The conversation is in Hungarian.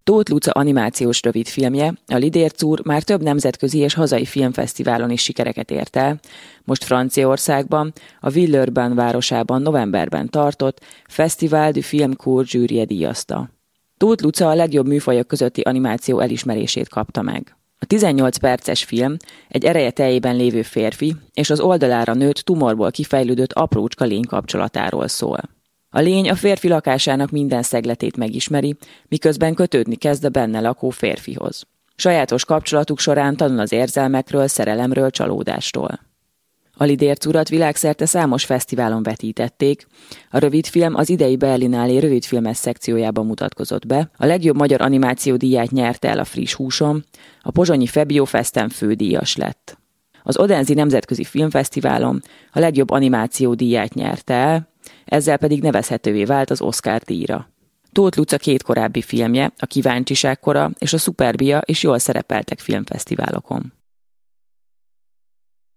Tóth Luca animációs rövidfilmje, a Lidérc úr már több nemzetközi és hazai filmfesztiválon is sikereket ért el, most Franciaországban, a Villeurbanne városában novemberben tartott Festival du Film Court zsűrije díjazta. Tóth Luca a legjobb műfajok közötti animáció elismerését kapta meg. A 18 perces film egy ereje teljében lévő férfi és az oldalára nőtt tumorból kifejlődött aprócska lény kapcsolatáról szól. A lény a férfi lakásának minden szegletét megismeri, miközben kötődni kezd a benne lakó férfihoz. Sajátos kapcsolatuk során tanul az érzelmekről, szerelemről, csalódásról. A Lidérc urat világszerte számos fesztiválon vetítették, a rövidfilm az idei Berlinale rövidfilmes szekciójában mutatkozott be, a legjobb magyar animáció díját nyerte el a Friss húsom, a pozsonyi Febio Festen fődíjas lett. Az Odense Nemzetközi Filmfesztiválon a legjobb animáció díját nyerte el, ezzel pedig nevezhetővé vált az Oscar díjra. Tóth Luca 2 korábbi filmje, a Kíváncsiság kora és a Szuperbia is jól szerepeltek filmfesztiválokon.